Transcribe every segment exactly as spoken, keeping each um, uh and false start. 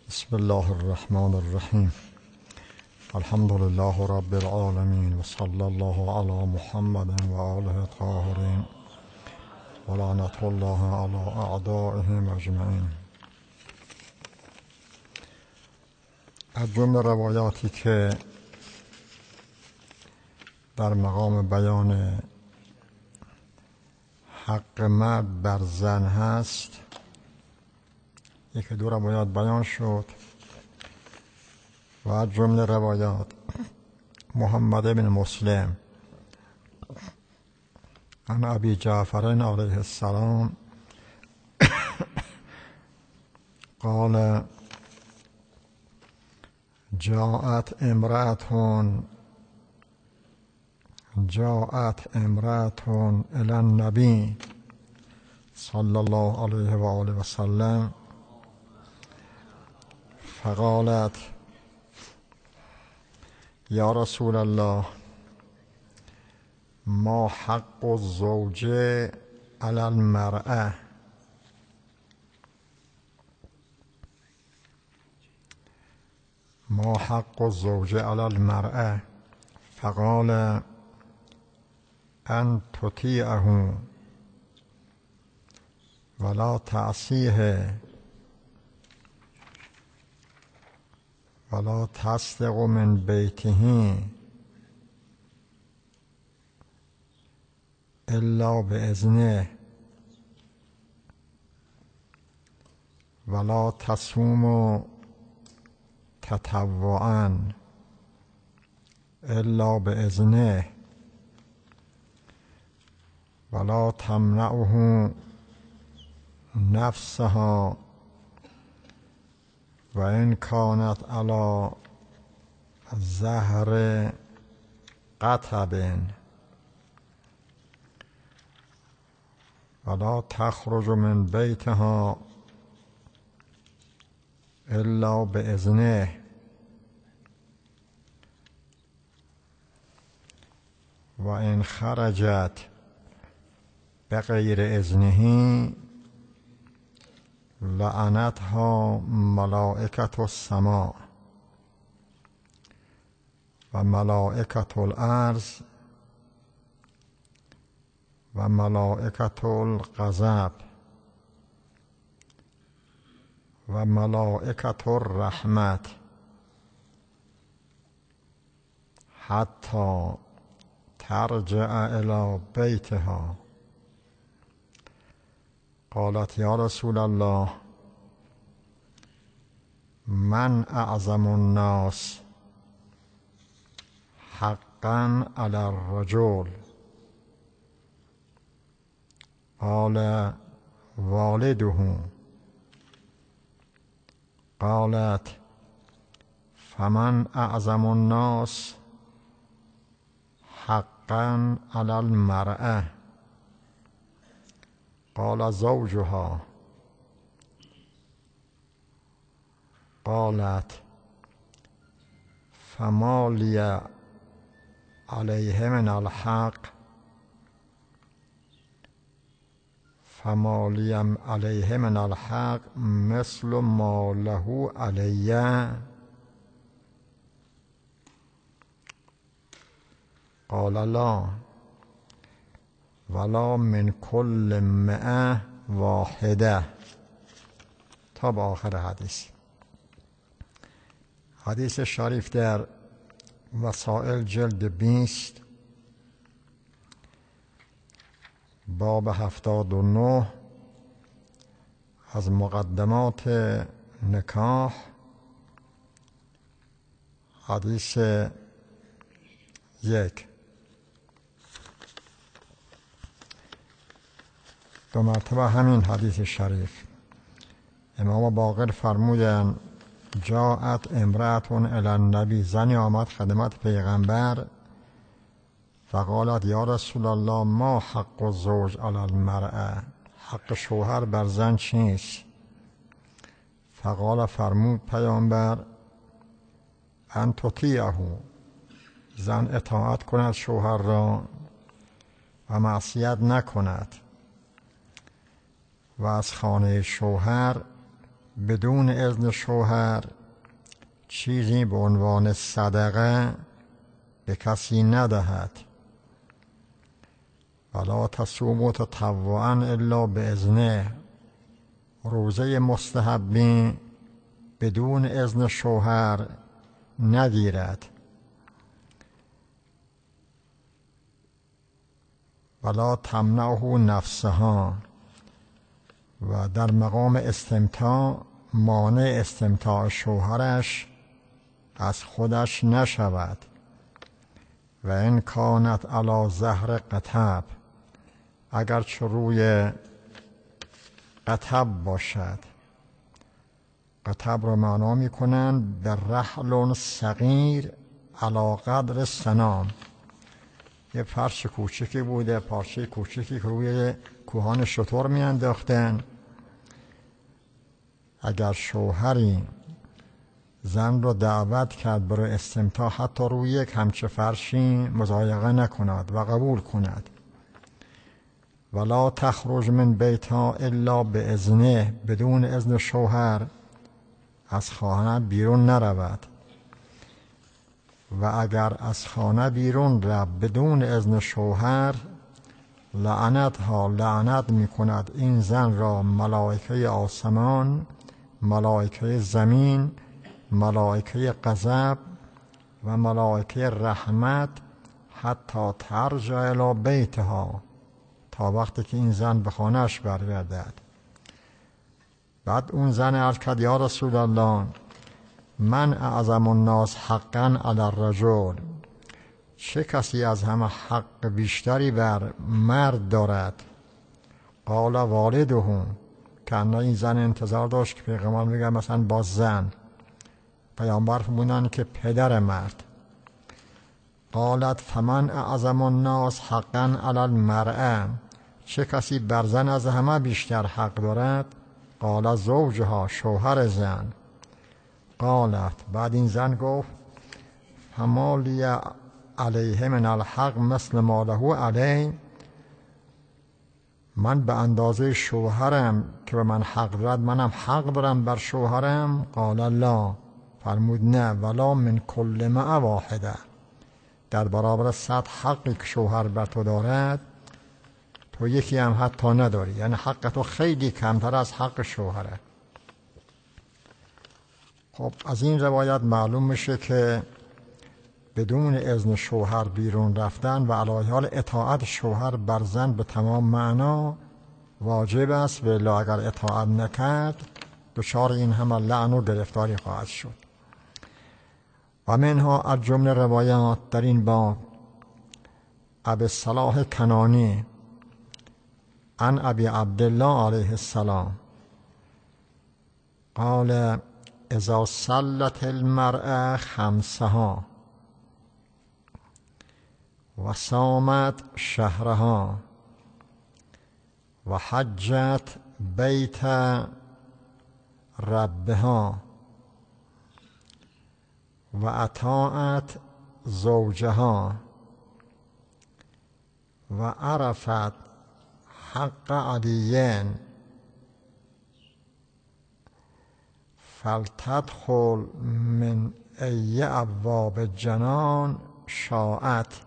بسم الله الرحمن الرحیم. الحمد لله رب العالمین و صلی الله علی محمد و آله الطاهرین و لعنت الله علی اعدائهم اجمعین. از جمله روایاتی که در مقام بیان حق مرد بر زن هست، یکی دو روایات بیان شد و از جمله روایات محمد بن مسلم عن ابی جعفر علیه السلام قال جاءت امرأة جاءت امرأة الى النبی صلی الله علیه و آله و سلم فقالت یا رسول الله ما حق الزوج علی المرأة ما حق الزوج علی المرأة فقال ان تطیعه ولا تعصیه ولا تسرق من بیته الا باذنه ولا تصوم تطوعا الا باذنه ولا تمنعه نفسها و این کانت علی زهر قطب ولا تخرج من بیتها الا باذنه و این خرجت بغیر اذنه لعنتها ملائکة السماء و ملائکة الارض و ملائکة الغضب و ملائکة الرحمت حتی ترجع الی بیتها. قالت یا رسول الله من اعظم الناس حقا علی الرجل؟ قال والده. قالت فمن اعظم الناس حقا علی المرأة؟ قال زوجها. قالت فما لی علیه من الحق فما لی علیه من الحق مثل ما له علی. قال لا ولا من کل مئة واحده. تا به آخر حدیث. حدیث شریف در وسائل جلد بیست باب هفتاد و نه از مقدمات نکاح، حدیث یک. دو مرتبه همین حدیث شریف امام باقر فرمودند جاءت امرأة الی النبی، زنی آمد خدمت پیغمبر فقالت یا رسول الله ما حق الزوج علی المرأة، حق شوهر بر زن چیست؟ فقال فرمود پیامبر ان تطیعه، زن اطاعت کند شوهر را و معصیت نکند و از خانه شوهر بدون اذن شوهر چیزی به عنوان صدقه به کسی ندهد. ولا تصوموا تطوعا الا باذنه، روزه مستحبی بدون اذن شوهر نگیرد. ولا تمنعه نفسها، و در مقام استمتاع مانع استمتاع شوهرش از خودش نشود. و این کانت علی زهر قطب، اگر چه روی قطب باشد. قطب رو معنا می کنند به رحل صغیر علی قدر سنام، یه فرش کوچکی بوده، پارچه کوچکی که روی کوهان شتر می انداختن. اگر شوهری زن رو دعوت کرد برای استمتاع، حتی روی یک همچه فرشی مضایقه نکند و قبول کند. ولا تخرج من بیتها الا باذنه، بدون اذن شوهر از خانه بیرون نرود. و اگر از خانه بیرون رفت بدون اذن شوهر، لعنت ها لعنت می کند این زن را ملائکه آسمان، ملائکه زمین، ملائکه غضب و ملائکه رحمت، حتی ترجع الی بیتها، تا وقتی که این زن به خانهش برگردد. بعد اون زن عرض کرد یا رسول الله، من اعظم الناس حقا علی الرجل، چه کسی از همه حق بیشتری بر مرد دارد؟ قال والده، که این زن انتظار داشت که پیغمبر میگه مثلا با زن. پیامبر فرمودن که پدر مرد. قالت فمن اعظم الناس حقا علی المرأة، چه کسی بر زن از همه بیشتر حق دارد؟ قال زوجها، شوهر زن. قالت، بعد این زن گفت فما لی علیه من الحق مثل ما له علیه، من به اندازه شوهرم که به من حق دارد منم حق دارم بر شوهرم؟ قال لا، فرمود نه، ولا من کل مع واحده، در برابر صد حقی که شوهر بر تو دارد تو یکی هم حتی نداری، یعنی حق تو خیلی کمتر از حق شوهره. خب از این روایت معلوم میشه که بدون اذن شوهر بیرون رفتن و علی حال اطاعت شوهر بر زن به تمام معنا واجب است، ولی اگر اطاعت نکرد دچار این همه لعن و گرفتاری خواهد شد. و منها از جمله روایات در این باب ابی صلاح کنانی عن ابی عبدالله علیه السلام قال اذا صلت المرأة خمسها و صامت شهرها و حجت بیت ربها و اطاعت زوجها و عرفت حق علیین فلتدخل من ای ابواب جنان شاءت.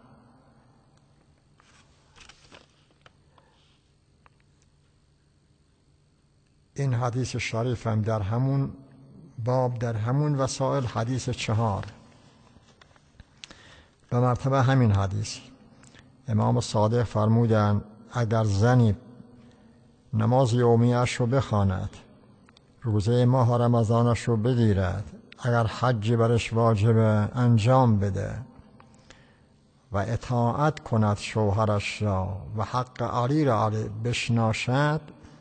این حدیث شریف هم در همون باب، در همون وسائل، حدیث چهار، به مرتبه همین حدیث امام صادق فرمودند اگر زنی نماز یومیه‌اش رو بخواند، روزه ماه رمضانش رو بگیرد، اگر حج برش واجبه انجام بده و اطاعت کند شوهرش را و حق علی را علی بشناسد،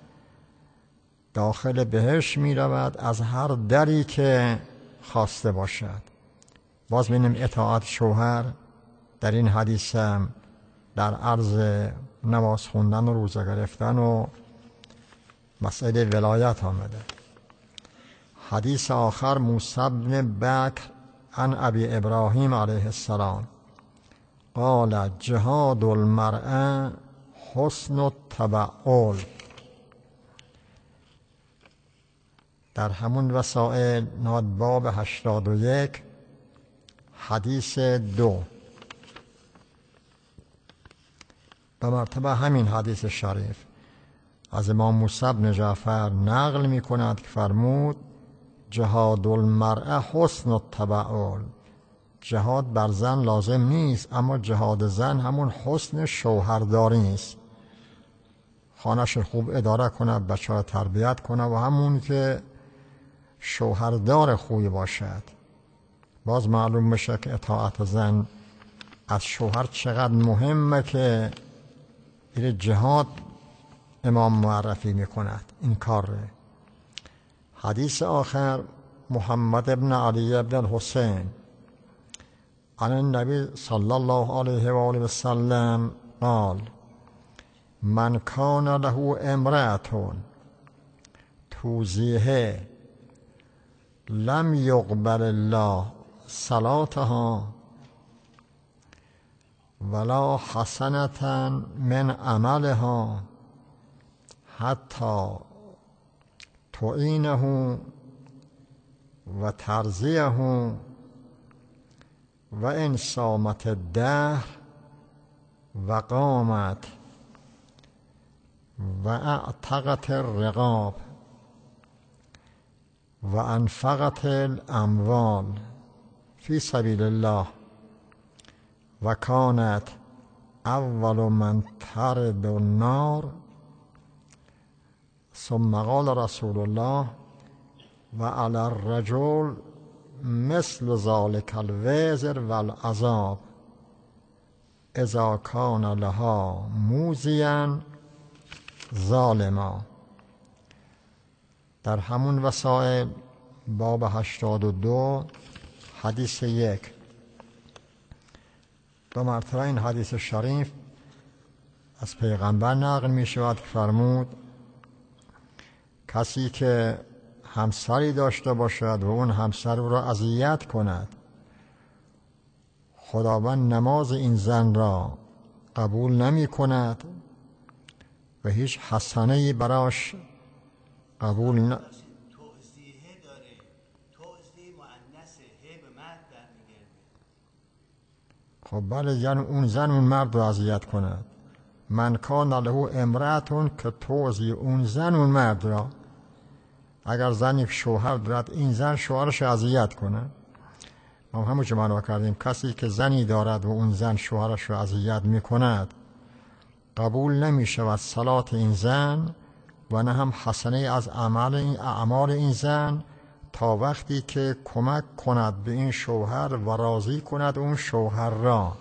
داخل بهشت می رود از هر دری که خواسته باشد. باز بینیم اطاعت شوهر در این حدیث هم در عرض نماز خوندن و روزه گرفتن و مسئله ولایت آمده. حدیث آخر موسی بن بکر عن ابی ابراهیم علیه السلام قال جهاد المرأة حسن التبعل، در همون وسائل ناد باب هشتاد و یک حدیث دو به مرتبه همین حدیث شریف از امام موسی بن جعفر نقل می کند که فرمود جهاد المرأة حسن التبعل، جهاد بر زن لازم نیست، اما جهاد زن همون حسن شوهرداری است، خانه‌اش خوب اداره کنه، بچه را تربیت کنه و همون که شوهردار خوبی باشد. باز معلوم بشه که اطاعت زن از شوهر چقدر مهمه که این جهاد امام معرفی میکند این کار ره. حدیث آخر محمد ابن علی ابن الحسین عن النبی صلی الله علیه و آله و سلم قال من کان له امرأة توزیه لم یقبل الله صلاتها ولا حسنة من عملها حتی تعینه و ترضیه و ان صامت الدهر و قامت و اعتقت الرقاب و انفقت الاموال فی سبیل الله و کانت اول من ترد النار ثم قال رسول الله و علی الرجل مثل ذلك الوزر والعذاب اذا کان لها موذیا ظالما. در همون وسائل باب هشتاد و دو حدیث یک دو مرتبه این حدیث شریف از پیغمبر نقل می شود که فرمود کسی که همسری داشته باشد و اون همسر او را اذیت کند، خداوند نماز این زن را قبول نمی کند و هیچ حسنه‌ای براش قبول ن... خب بله، یعنی اون زن اون مرد رو اذیت کند. من کان له امرأة که توزی اون زن اون مرد را، اگر زن یک شوهر دارد این زن شوهرش اذیت کنه. ما همون چه معنا کردیم کسی که زنی دارد و اون زن شوهرش را اذیت میکند قبول نمی شود صلات این زن و نه هم حسنه از عمل این اعمال این زن تا وقتی که کمک کند به این شوهر و راضی کند اون شوهر را.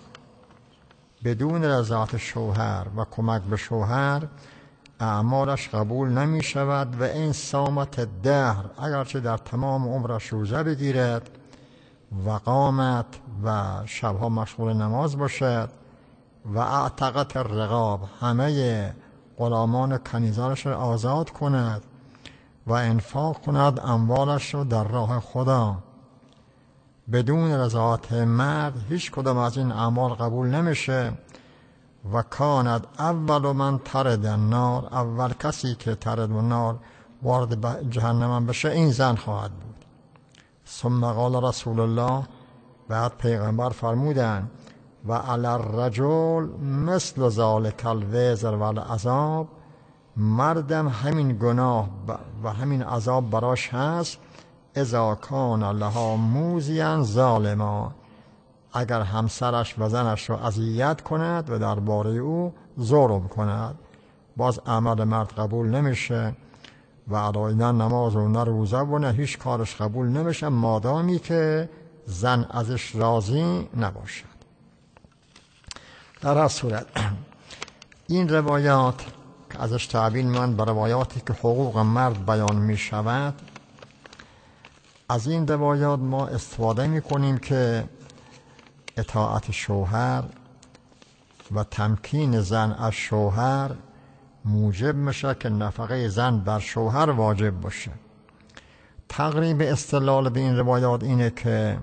بدون رضایت شوهر و کمک به شوهر اعمالش قبول نمی شود و این صامت دهر، اگرچه در تمام عمرش روزه بگیرد و قامت و شبها مشغول نماز باشد و اعتقت الرقاب، همه غلامان کنیزانش را آزاد کند و انفاق کند اموالش را در راه خدا. بدون رضایت مرد هیچ کدام از این اعمال قبول نمیشه. و کاند اول من ترد النار، اول کسی که ترد النار وارد جهنم بشه این زن خواهد بود. ثم قال رسول الله، بعد پیغمبر فرمودند و علی الرجل مثل ذلک الوزر والعذاب، مردم همین گناه و همین عذاب براش هست اذا کان لها موذیا ظالما، اگر همسرش و زنش را اذیت کند و درباره او ظلم کند. باز عمل مرد قبول نمیشه و علاوه نماز و نه روزه و نه هیچ کارش قبول نمیشه مادامی که زن ازش راضی نباشد. در هر صورت این روایات که ازش تعبیر من به روایاتی که حقوق مرد بیان می شود، از این روایات ما استفاده می کنیم که اطاعت شوهر و تمکین زن از شوهر موجب میشه که نفقه زن بر شوهر واجب باشه. تقریب استدلال به این روایات اینه که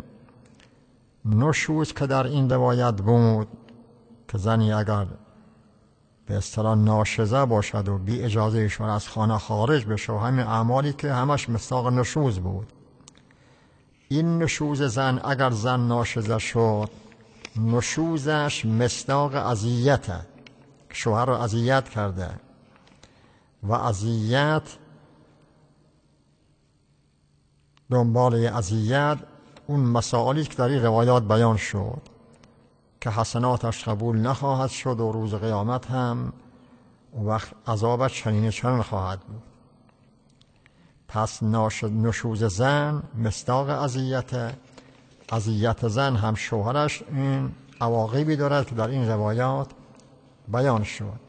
نشوز که در این روایت بود که زنی اگر به اصطلاح ناشزه باشد و بی اجازه ایشون از خانه خارج بشه و همین اعمالی که همش مصداق نشوز بود. این نشوز زن، اگر زن ناشزه شد، نشوزش مصداق اذیته، شوهر رو اذیت کرده و اذیت دنبال اذیت اون مسائلی که در این روایات بیان شد که حسناتش قبول نخواهد شد و روز قیامت هم وقت عذابش چنین چنین خواهد بود. پس نشوز زن مصداق اذیت، اذیت زن هم شوهرش این عواقبی دارد که در این روایات بیان شد.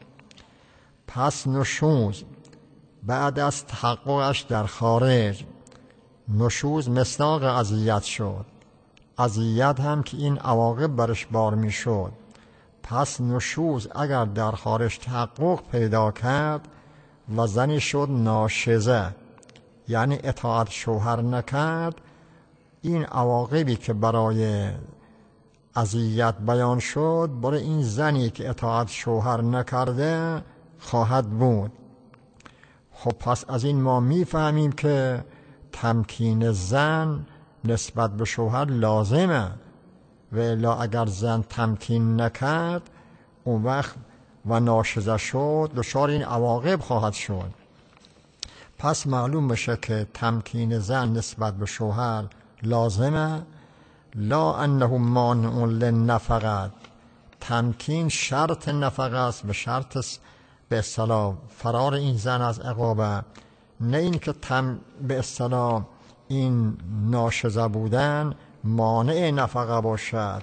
پس نشوز بعد از تحققش در خارج، نشوز مصداق اذیت شد، اذیت هم که این عواقب برش بار می شد. پس نشوز اگر در خارج تحقق پیدا کرد و زنی شد ناشزه، یعنی اطاعت شوهر نکرد، این عواقبی که برای اذیت بیان شد برای این زنی که اطاعت شوهر نکرده خواهد بود. خب پس از این ما میفهمیم که تمکین زن نسبت به شوهر لازمه، و الا اگر زن تمکین نکرد اون وقت و ناشزه شد دچار این عواقب خواهد شد. پس معلوم بشه که تمکین زن نسبت به شوهر لازمه، لا انه مانع للنفقه، تمکین شرط نفقه است، به شرط به اصطلاح فرار این زن از عقابه، نه این که تم به اصطلاح این ناشزه بودن مانع نفقه باشد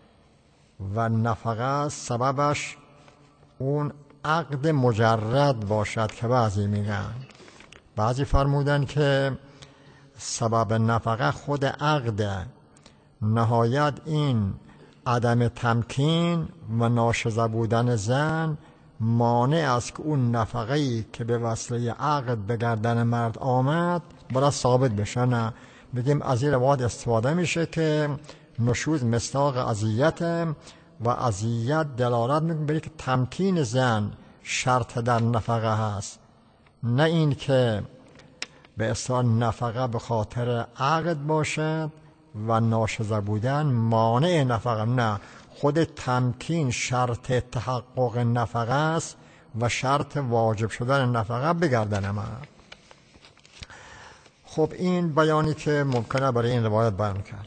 و نفقه سببش اون عقد مجرد باشد که بعضی میگن، بعضی فرمودن که سبب نفقه خود عقده، نهایت این عدم تمکین و ناشزه بودن زن مانع است که اون نفقه‌ای که به وسیله عقد به گردن مرد آمد برای ثابت بشه. نه بگیم از این روایت استفاده میشه که نشوز مصداق اذیت و اذیت دلالت میکنه که تمکین زن شرط در نفقه هست، نه این که به اصطلاح نفقه به خاطر عقد باشد و ناشزه بودن مانع نفقه، نه، خود تمکین شرط تحقق نفقه است و شرط واجب شدن نفقه به گردن مرد. خب این بیانی که ممکنه برای این روایت بیان کرد.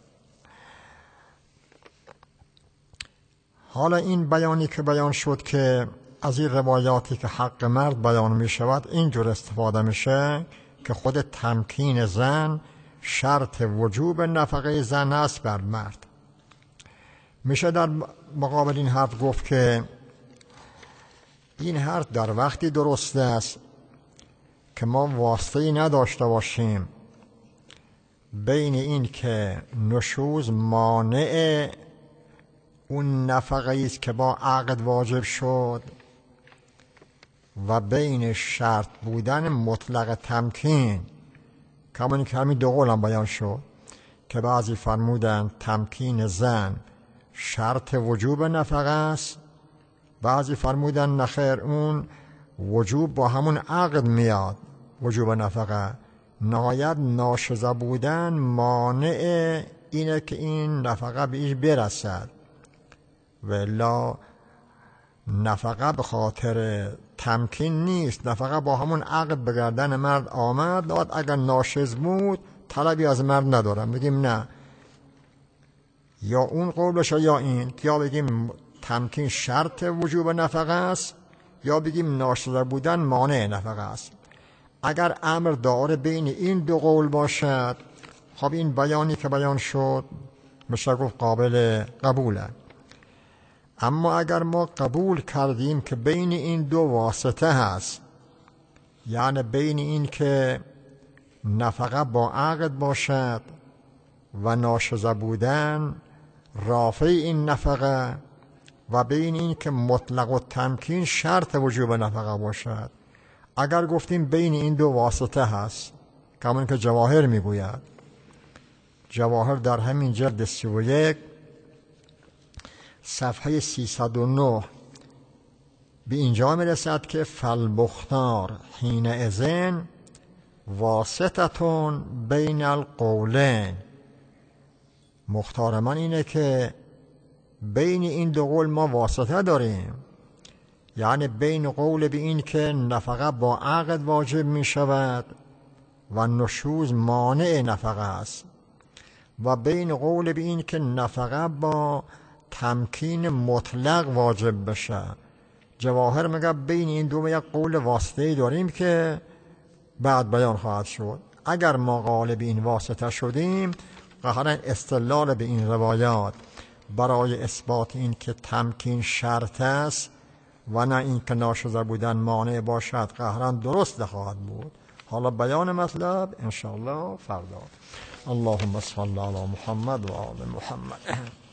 حالا این بیانی که بیان شد که از این روایاتی که حق مرد بیان می شود اینجور استفاده میشه که خود تمکین زن شرط وجوب نفقه زن است بر مرد. میشه در مقابل این حرف گفت که این حرف در وقتی درست است که ما واسطه‌ای نداشته باشیم بین این که نشوز مانع اون نفقه است که با عقد واجب شد و بین شرط بودن مطلق تمکین، کمانی که همین دو قول هم بیان شد که بعضی فرمودن تمکین زن شرط وجوب نفقه است، بعضی فرمودن نخیر اون وجوب با همون عقد میاد وجوب نفقه، نهایت ناشزه بودن مانع اینه که این نفقه به ایش برسد، ولی نفقه به خاطر تمکین نیست، نفقه با همون عقد به گردن مرد آمد، داد اگر ناشز بود طلبی از مرد ندارم. بگیم نه، یا اون قول بشه یا این، یا بگیم تمکین شرط وجوب نفقه است یا بگیم ناشزه بودن مانع نفقه است. اگر امر داره بین این دو قول باشد خب این بیانی که بیان شد میشه گفت قابل قبوله. اما اگر ما قبول کردیم که بین این دو واسطه هست، یعنی بین این که نفقه با عقد باشد و ناشزه بودن رافع این نفقه، و بین این که مطلق و تمکین شرط وجوب نفقه باشد، اگر گفتیم بین این دو واسطه هست، کمان که جواهر میگوید، جواهر در همین جلد سی و یک صفحه سیصد و نه به اینجا میرسد که فالمختار حین اذن واسطتون بین القولین. مختار من اینه که بین این دو قول ما واسطه داریم، یعنی بین قول به این که نفقه با عقد واجب می شود و نشوز مانع نفقه است، و بین قول به این که نفقه با تمکین مطلق واجب بشه. جواهر میگه بین این دو یک قول واسطه‌ای داریم که بعد بیان خواهد شد. اگر ما غالب این واسطه شدیم، قطعاً استدلال به این روایات برای اثبات این که تمکین شرط است و نه این که ناشزه بودن مانع باشد قهرن درست خواهد بود. حالا بیان مطلب انشاءالله فردا. اللهم صل علی محمد و آل محمد.